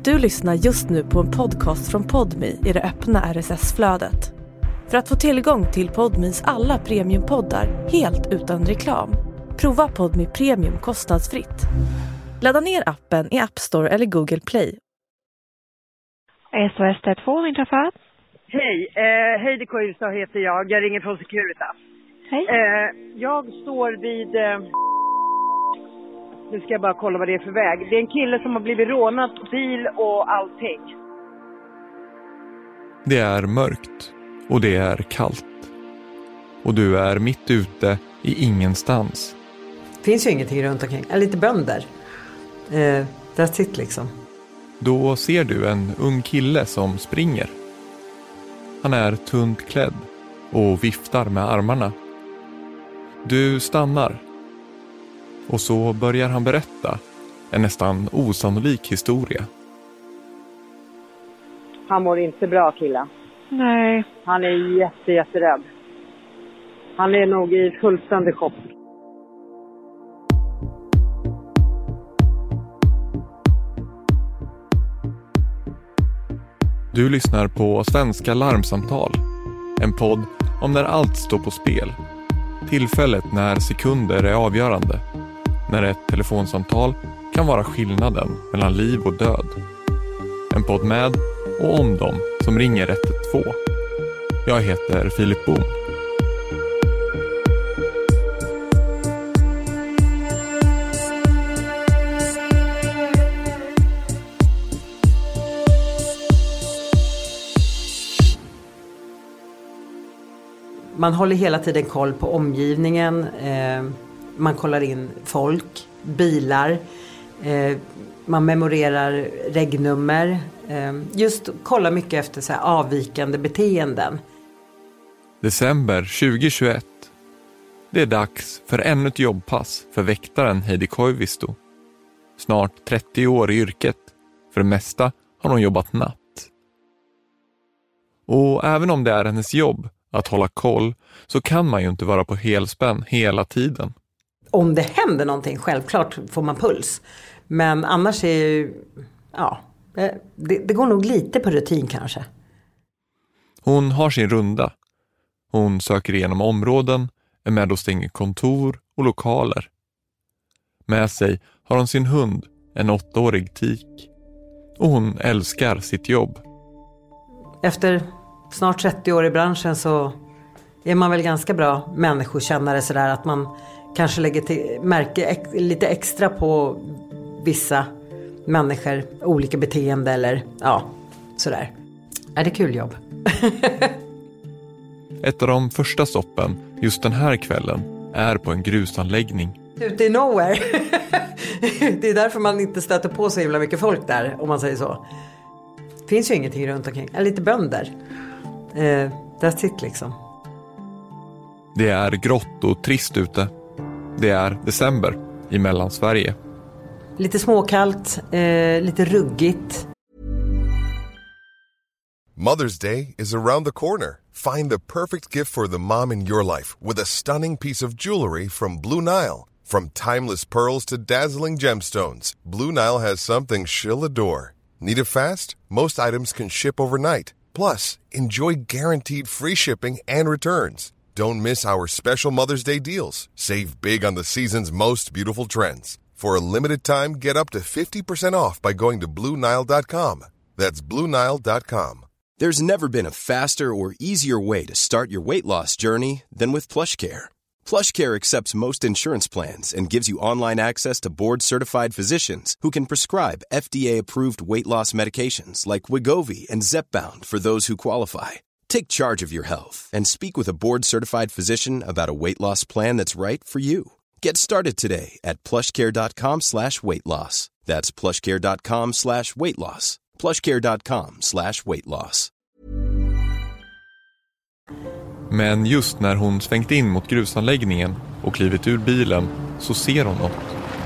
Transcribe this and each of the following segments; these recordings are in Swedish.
Du lyssnar just nu på en podcast från Podme i det öppna RSS-flödet. För att få tillgång till Podmes alla premiumpoddar helt utan reklam, prova Podme Premium kostnadsfritt. Ladda ner appen i App Store eller Google Play. SOS 112 inträffat. Hej, Heidi Koivstad heter jag. Jag ringer från Securitas. Hej. Jag står vid... nu ska jag bara kolla vad det är för väg. Det är en kille som har blivit rånad på bil och allting. Det är mörkt och det är kallt. Och du är mitt ute i ingenstans. Det finns ju ingenting runt omkring. Lite bönder. That's it liksom. Då ser du en ung kille som springer. Han är tunt klädd och viftar med armarna. Du stannar. Och så börjar han berätta en nästan osannolik historia. Han mår inte bra, killen. Nej. Han är jätterädd. Han är nog i fullständig chock. Du lyssnar på Svenska larmsamtal. En podd om när allt står på spel. Tillfället när sekunder är avgörande. När ett telefonsamtal kan vara skillnaden mellan liv och död. En podd med och om dem som ringer 112. Jag heter Filip Bohm. Man håller hela tiden koll på omgivningen. Man kollar in folk, bilar. Man memorerar regnummer. Just kollar mycket efter så här avvikande beteenden. December 2021. Det är dags för ännu ett jobbpass för väktaren Heidi Koivisto. Snart 30 år i yrket. För det mesta har hon jobbat natt. Och även om det är hennes jobb att hålla koll, så kan man ju inte vara på helspänn hela tiden. Om det händer någonting, självklart får man puls. Men annars är ju, ja, det går nog lite på rutin kanske. Hon har sin runda. Hon söker igenom områden, är med och stänger kontor och lokaler. Med sig har hon sin hund, en 8-årig tik. Och hon älskar sitt jobb. Efter snart 30 år i branschen så är man väl ganska bra människokännare sådär, att man kanske märker lite extra på vissa människor, olika beteende eller ja, sådär. Är det kul jobb? Ett av de första stoppen just den här kvällen är på en grusanläggning. Ute i nowhere. Det är därför man inte stöter på så himla mycket folk där, om man säger så. Det finns ju ingenting runt omkring. Lite bönder. That's it liksom. Det är grått och trist ute. Det är december i Mellansverige. Lite småkallt, lite ruggigt. Mother's Day is around the corner. Find the perfect gift for the mom in your life with a stunning piece of jewelry from Blue Nile. From timeless pearls to dazzling gemstones, Blue Nile has something she'll adore. Need it fast? Most items can ship overnight. Plus, enjoy guaranteed free shipping and returns. Don't miss our special Mother's Day deals. Save big on the season's most beautiful trends. For a limited time, get up to 50% off by going to BlueNile.com. That's BlueNile.com. There's never been a faster or easier way to start your weight loss journey than with PlushCare. PlushCare accepts most insurance plans and gives you online access to board-certified physicians who can prescribe FDA-approved weight loss medications like Wegovy and Zepbound for those who qualify. Take charge of your health and speak with a board-certified physician about a weight loss plan that's right for you. Get started today at plushcare.com/weightloss. That's plushcare.com/weightloss. plushcare.com/weightloss. Men just när hon svängt in mot grusanläggningen och klivit ur bilen så ser hon något.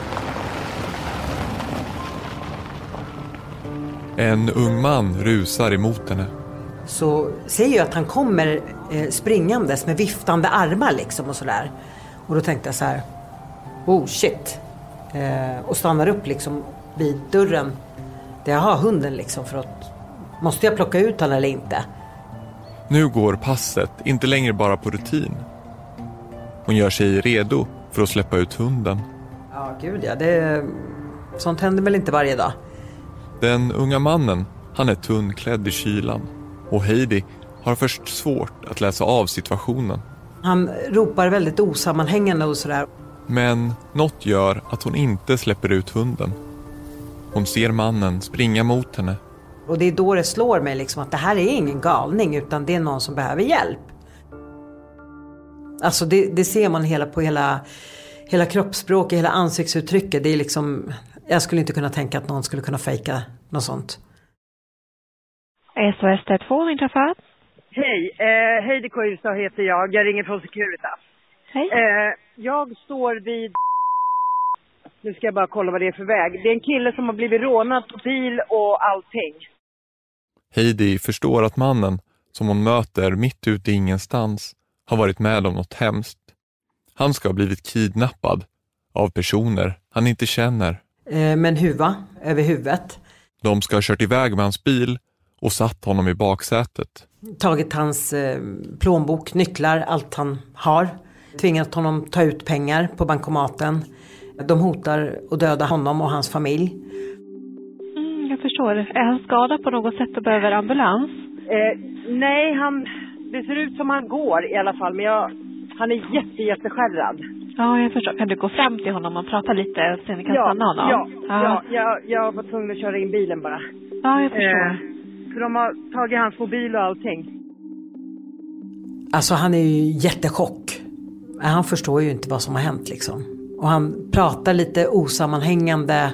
En ung man rusar emot henne. Så ser jag att han kommer springandes med viftande armar liksom och sådär. Och då tänkte jag så här: oh shit. Och stannar upp liksom vid dörren jag har hunden liksom för att... Måste jag plocka ut honom eller inte? Nu går passet inte längre bara på rutin. Hon gör sig redo för att släppa ut hunden. Ja, gud ja. Sånt händer väl inte varje dag. Den unga mannen, han är tunnklädd i kylan. Och Heidi har först svårt att läsa av situationen. Han ropar väldigt osammanhängande och sådär. Men något gör att hon inte släpper ut hunden. Hon ser mannen springa mot henne. Och det är då det slår mig liksom att det här är ingen galning utan det är någon som behöver hjälp. Alltså det ser man på hela kroppsspråket, hela ansiktsuttrycket. Det är liksom, jag skulle inte kunna tänka att någon skulle kunna fejka något sånt. SOS 112 inträffat. Hej, Heidi Kojsa heter jag ringer från Securitas. Hej. Jag står vid... Nu ska jag bara kolla vad det är för väg. Det är en kille som har blivit rånad på bil och allting. Heidi förstår att mannen som hon möter mitt ute i ingenstans har varit med om något hemskt. Han ska ha blivit kidnappad av personer han inte känner. Men huva över huvudet. De ska ha kört iväg med hans bil och satt honom i baksätet. Tagit hans plånbok, nycklar, allt han har. Tvingat honom ta ut pengar på bankomaten. De hotar att döda honom och hans familj. Jag förstår. Är han skadad på något sätt och behöver ambulans? Nej, det ser ut som han går i alla fall. Men han är jätteskärrad. Ja, jag förstår. Kan du gå fram till honom och prata lite sen ni kan stanna honom? Jag var tvungen att köra in bilen bara. Ja, jag förstår. För de har tagit hans mobil och allting. Alltså han är ju jättechock. Han förstår ju inte vad som har hänt liksom. Och han pratar lite osammanhängande.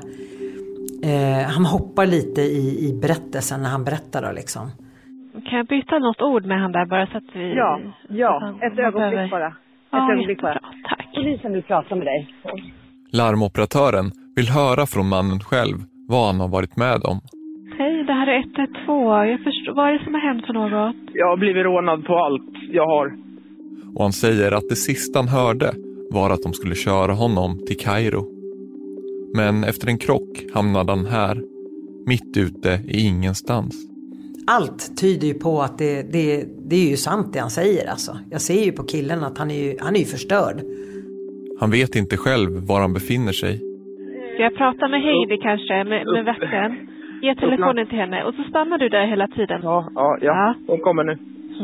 Han hoppar lite i berättelsen när han berättar då liksom. Kan jag byta något ord med han där bara så att vi... Ja, ett ögonblick bara. Ett ögonblick bara. Tack. Polisen vill prata med dig. Larmoperatören vill höra från mannen själv vad han har varit med om. Hej, det här är 112. Jag förstår, vad är det som har hänt för något? Jag har blivit rånad på allt jag har. Och han säger att det sista han hörde var att de skulle köra honom till Kairo. Men efter en krock hamnade han här, mitt ute i ingenstans. Allt tyder ju på att det är ju sant det han säger alltså. Jag ser ju på killen att han är ju förstörd. Han vet inte själv var han befinner sig. Jag pratar med Heidi kanske, med väkten. Ge telefonen till henne och så stannar du där hela tiden. Ja. Hon kommer nu.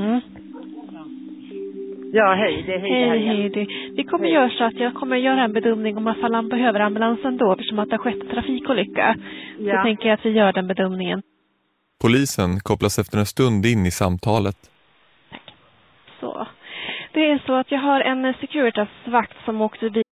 Ja, hej. Det är Heidi. Hej Heidi. Vi kommer göra så att jag kommer göra en bedömning om ifall han behöver ambulansen då, eftersom att det har skett en trafikolycka. Så tänker jag att vi gör den bedömningen. Polisen kopplas efter en stund in i samtalet. Så. Det är så att jag har en Securitas-vakt som åkte bil.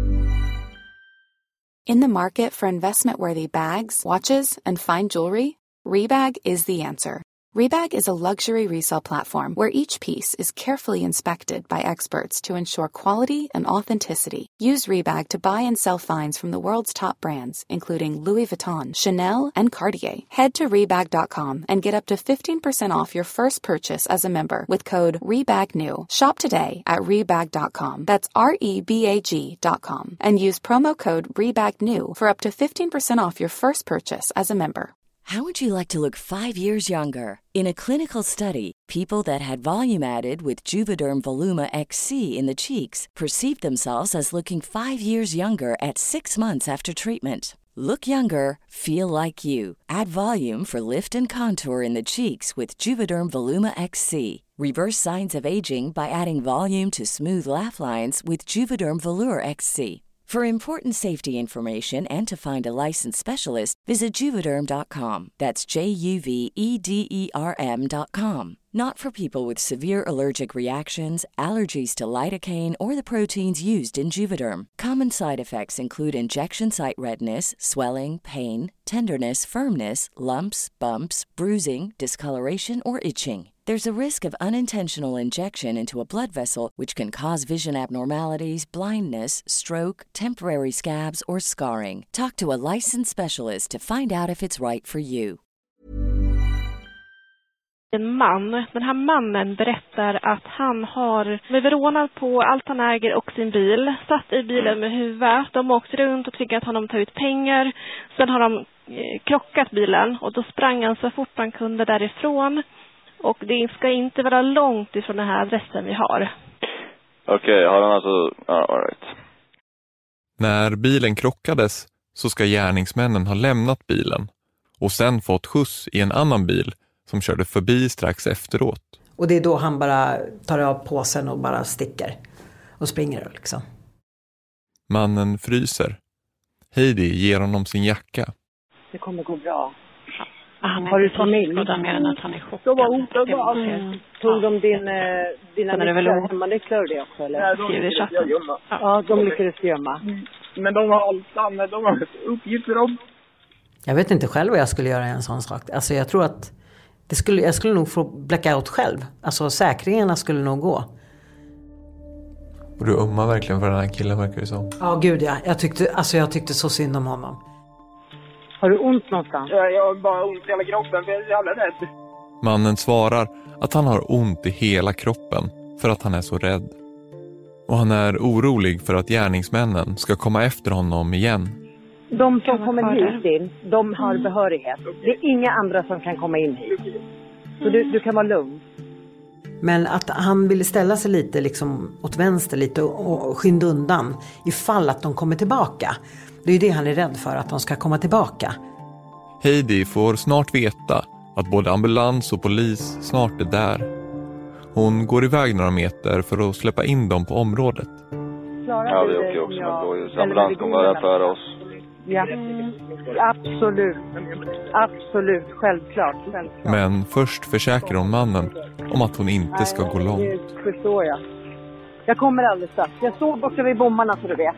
In the market for investment-worthy bags, watches, and fine jewelry, Rebag is the answer. Rebag is a luxury resale platform where each piece is carefully inspected by experts to ensure quality and authenticity. Use Rebag to buy and sell finds from the world's top brands, including Louis Vuitton, Chanel, and Cartier. Head to Rebag.com and get up to 15% off your first purchase as a member with code REBAGNEW. Shop today at Rebag.com. That's REBAG.com. And use promo code REBAGNEW for up to 15% off your first purchase as a member. How would you like to look 5 years younger? In a clinical study, people that had volume added with Juvederm Voluma XC in the cheeks perceived themselves as looking 5 years younger at 6 months after treatment. Look younger, feel like you. Add volume for lift and contour in the cheeks with Juvederm Voluma XC. Reverse signs of aging by adding volume to smooth laugh lines with Juvederm Volure XC. For important safety information and to find a licensed specialist, visit Juvederm.com. That's JUVEDERM.com. Not for people with severe allergic reactions, allergies to lidocaine, or the proteins used in Juvederm. Common side effects include injection site redness, swelling, pain, tenderness, firmness, lumps, bumps, bruising, discoloration, or itching. There's a risk of unintentional injection into a blood vessel, which can cause vision abnormalities, blindness, stroke, temporary scabs, or scarring. Talk to a licensed specialist to find out if it's right for you. En man. Den här mannen berättar att han har blivit rånad på allt han äger och sin bil. Satt i bilen med huvudet. De åkte runt och tvingat honom ta ut pengar. Sen har de krockat bilen och då sprang han så fort han kunde därifrån. Och det ska inte vara långt ifrån den här adressen vi har. Okej, har han alltså... all right. När bilen krockades så ska gärningsmännen ha lämnat bilen och sen fått skjuts i en annan bil som körde förbi strax efteråt. Och det är då han bara tar av påsen och bara sticker och springer liksom. Mannen fryser. Heidi ger honom sin jacka. Det kommer gå bra. Har du familj? Mer än att han är chockad. Tog de dina hemmanycklar och det också, eller? Ja, de lyckades gömma. Men de har uppgifter om... Jag vet inte själv vad jag skulle göra i en sån sak. Alltså jag tror att jag skulle nog få blackout själv. Alltså säkringarna skulle nog gå. Och du ömmar verkligen för den här killen, verkar det som. Ja, gud ja. Jag tyckte så synd om honom. Har du ont någonstans? Jag har bara ont i hela kroppen, för jag är jävla rädd. Mannen svarar att han har ont i hela kroppen för att han är så rädd. Och han är orolig för att gärningsmännen ska komma efter honom igen. De som kommer hit in, de har behörighet. Det är inga andra som kan komma in hit. Så du kan vara lugn. Men att han ville ställa sig lite liksom åt vänster lite och skynda undan ifall att de kommer tillbaka. Det är ju det han är rädd för, att de ska komma tillbaka. Heidi får snart veta att både ambulans och polis snart är där. Hon går iväg några meter för att släppa in dem på området. Ja, vi åker också med blåljus. Ambulans kommer att föra oss. Ja, absolut. Absolut, självklart. Men först försäkrar hon mannen om att hon inte ska gå långt. Det förstår jag. Jag kommer alldeles strax. Jag står borta vid bommarna, så du vet.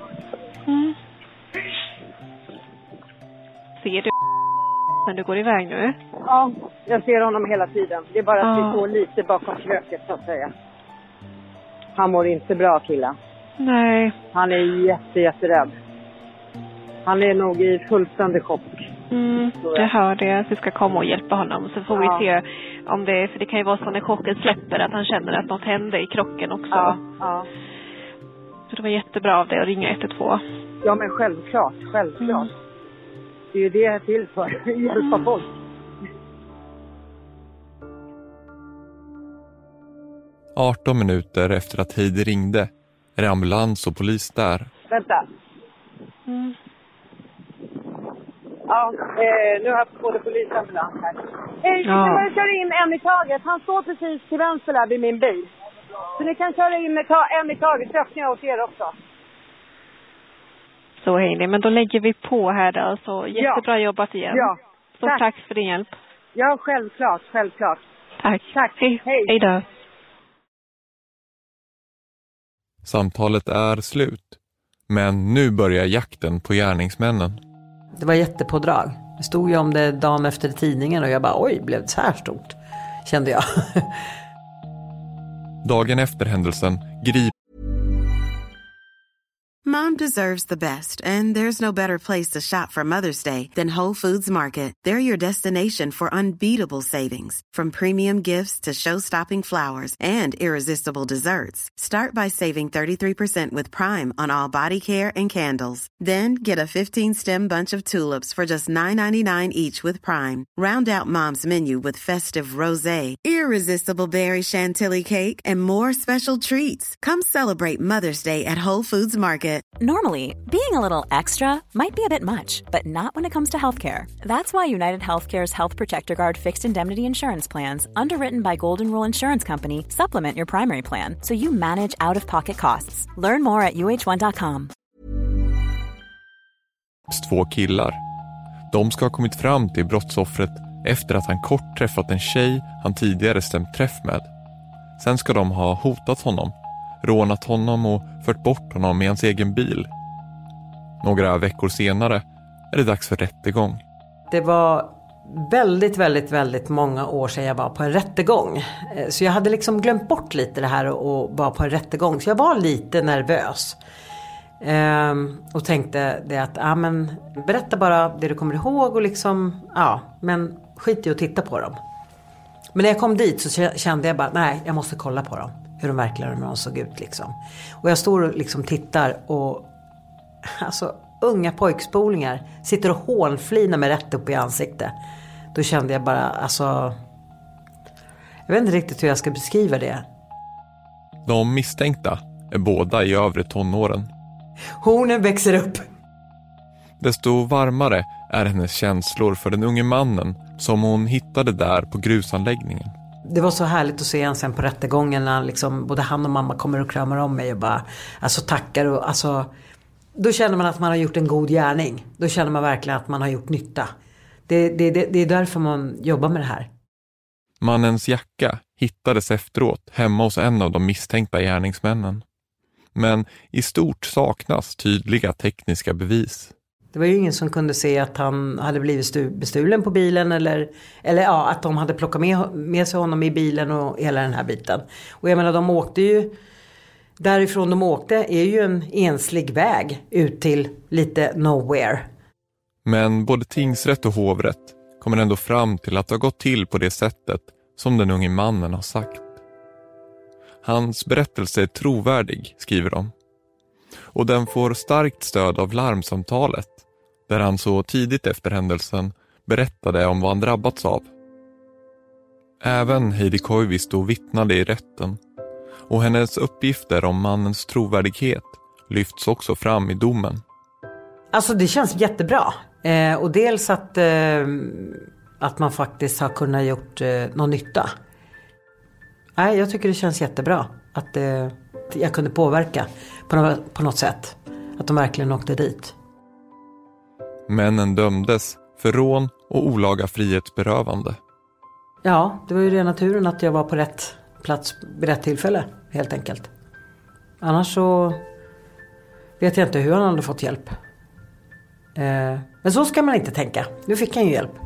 Ser du när du går iväg nu? Ja, jag ser honom hela tiden. Det är bara att vi står lite bakom kröket, så att säga. Han mår inte bra, killen. Nej. Han är jätterädd. Han är nog i fullständig chock. Jag hör det. Att vi ska komma och hjälpa honom. Så får vi se om det... För det kan ju vara så när chocken släpper att han känner att något hände i krocken också. Ja. Så det var jättebra av det att ringa 112. Ja, men självklart. Det är ju det jag är till för. Hjälpa folk. Mm. 18 minuter efter att Heidi ringde är det ambulans och polis där. Vänta. Ja, nu har jag både polis och ambulans här. Hej, kan du köra in en i taget? Han står precis till vänster där vid min bil. Så ni kan köra in en i taget. Så öppnar jag åt er också. Så Heidi, men då lägger vi på här då. Så jättebra jobbat igen. Ja, tack för din hjälp. Ja, självklart. Tack. Hej då. Samtalet är slut. Men nu börjar jakten på gärningsmännen. Det var jättepådrag. Det stod ju om det dagen efter tidningen och jag bara, oj, blev det så här stort? Kände jag. Dagen efter händelsen griper. Mom deserves the best, and there's no better place to shop for Mother's Day than Whole Foods Market. They're your destination for unbeatable savings, from premium gifts to show-stopping flowers and irresistible desserts. Start by saving 33% with Prime on all body care and candles. Then get a 15-stem bunch of tulips for just $9.99 each with Prime. Round out Mom's menu with festive rosé, irresistible berry chantilly cake, and more special treats. Come celebrate Mother's Day at Whole Foods Market. Normally, being a little extra might be a bit much, but not when it comes to healthcare. That's why United Healthcare's Health Protector Guard fixed indemnity insurance plans, underwritten by Golden Rule Insurance Company, supplement your primary plan so you manage out-of-pocket costs. Learn more at uh1.com. 2 killar. De ska ha kommit fram till brottsoffret efter att han kort träffat en tjej han tidigare stämt träff med. Sen ska de ha hotat honom, rånat honom och fört bort honom i hans egen bil. Några veckor senare är det dags för rättegång. Det var väldigt många år sedan jag var på en rättegång. Så jag hade liksom glömt bort lite det här och vara på en rättegång. Så jag var lite nervös. Och tänkte det att, men berätta bara det du kommer ihåg och liksom, men skit i att titta på dem. Men när jag kom dit så kände jag bara, nej, jag måste kolla på dem. Hur de verkligen såg ut liksom. Och jag står och liksom tittar och alltså unga pojkspolingar sitter och hånflinar med rätt upp i ansiktet. Då kände jag bara, alltså... Jag vet inte riktigt hur jag ska beskriva det. De misstänkta är båda i övre tonåren. Hornen växer upp. Desto varmare är hennes känslor för den unge mannen som hon hittade där på grusanläggningen. Det var så härligt att se han sen på rättegången när liksom, både han och mamma kommer och kramar om mig och bara alltså, tackar. Och, alltså, då känner man att man har gjort en god gärning. Då känner man verkligen att man har gjort nytta. Det är därför man jobbar med det här. Mannens jacka hittades efteråt hemma hos en av de misstänkta gärningsmännen. Men i stort saknas tydliga tekniska bevis. Det var ju ingen som kunde se att han hade blivit bestulen på bilen eller ja, att de hade plockat med sig honom i bilen och hela den här biten. Och jag menar, de åkte ju, därifrån de åkte är ju en enslig väg ut till lite nowhere. Men både tingsrätt och hovrätt kommer ändå fram till att det har gått till på det sättet som den unge mannen har sagt. Hans berättelse är trovärdig, skriver de. Och den får starkt stöd av larmsamtalet, där han så tidigt efter händelsen berättade om vad han drabbats av. Även Heidi Koivisto vittnade i rätten, och hennes uppgifter om mannens trovärdighet lyfts också fram i domen. Alltså det känns jättebra. Och dels att man faktiskt har kunnat gjort någon nytta. Nej, jag tycker det känns jättebra att jag kunde påverka på något sätt. Att de verkligen åkte dit. Männen dömdes för rån och olaga frihetsberövande. Ja, det var ju rena turen att jag var på rätt plats vid rätt tillfälle, helt enkelt. Annars så vet jag inte hur han hade fått hjälp. Men så ska man inte tänka. Nu fick han ju hjälp.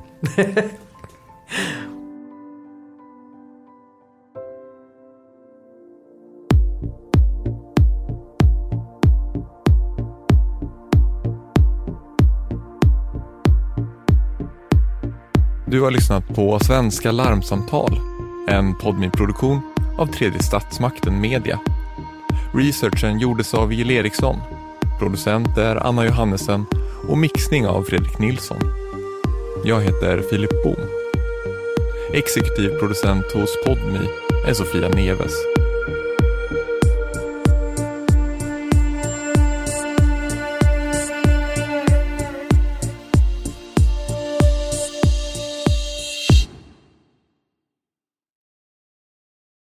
Du har lyssnat på Svenska larmsamtal, en Podme-produktion av Tredje Statsmakten Media. Researchen gjordes av Jill Eriksson, producent är Anna Johannesen och mixning av Fredrik Nilsson. Jag heter Filip Bohm. Exekutiv producent hos Podme är Sofia Neves.